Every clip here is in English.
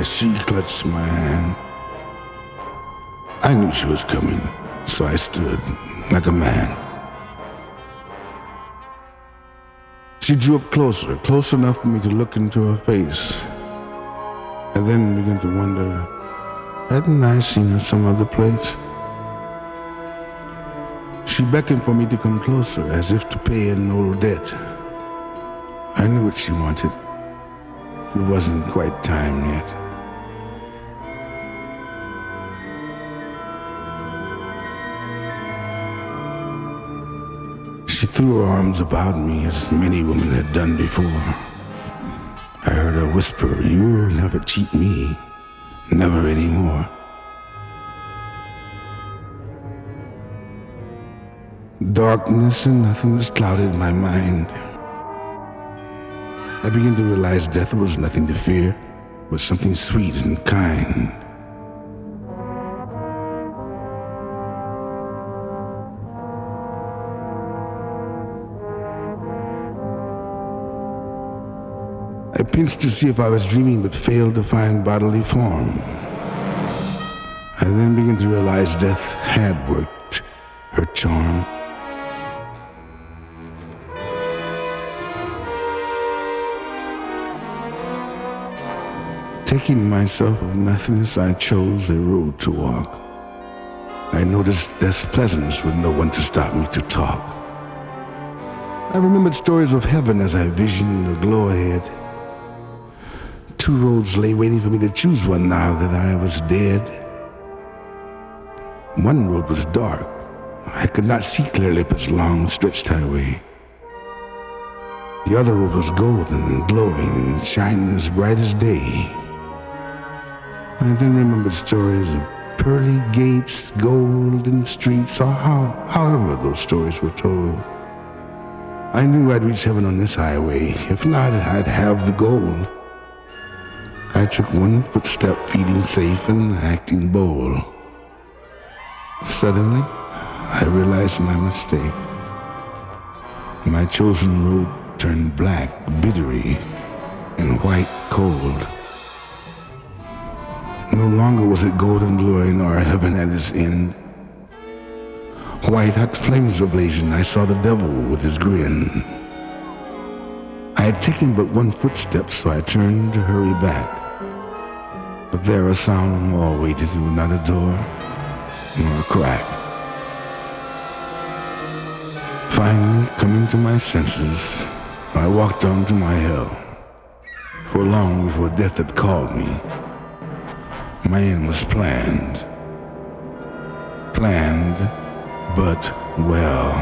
as she clutched my hand. I knew she was coming, so I stood like a man. She drew up closer, close enough for me to look into her face, and then began to wonder, hadn't I seen her some other place? She beckoned for me to come closer, as if to pay an old debt. I knew what she wanted. It wasn't quite time yet. She threw her arms about me as many women had done before. I heard her whisper, "You'll never cheat me, never anymore." Darkness and nothingness clouded my mind. I began to realize death was nothing to fear, but something sweet and kind. I pinched to see if I was dreaming, but failed to find bodily form. I then began to realize death had worked her charm. Taking myself of nothingness, I chose a road to walk. I noticed death's pleasantness with no one to stop me to talk. I remembered stories of heaven as I visioned the glow ahead. 2 roads lay waiting for me to choose one now that I was dead. One road was dark. I could not see clearly up its long, stretched highway. The other road was golden and glowing and shining as bright as day. I then remembered stories of pearly gates, golden streets, or however those stories were told. I knew I'd reach heaven on this highway. If not, I'd have the gold. I took one footstep, feeling safe and acting bold. Suddenly, I realized my mistake. My chosen road turned black, bittery, and white cold. No longer was it golden glowing or heaven at its end. White hot flames were blazing. I saw the devil with his grin. I had taken but one footstep, so I turned to hurry back. But there a sound wall waited, with not a door nor a crack. Finally, coming to my senses, I walked on to my hell. For long before death had called me, my end was planned. Planned, but well.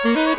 Thank you.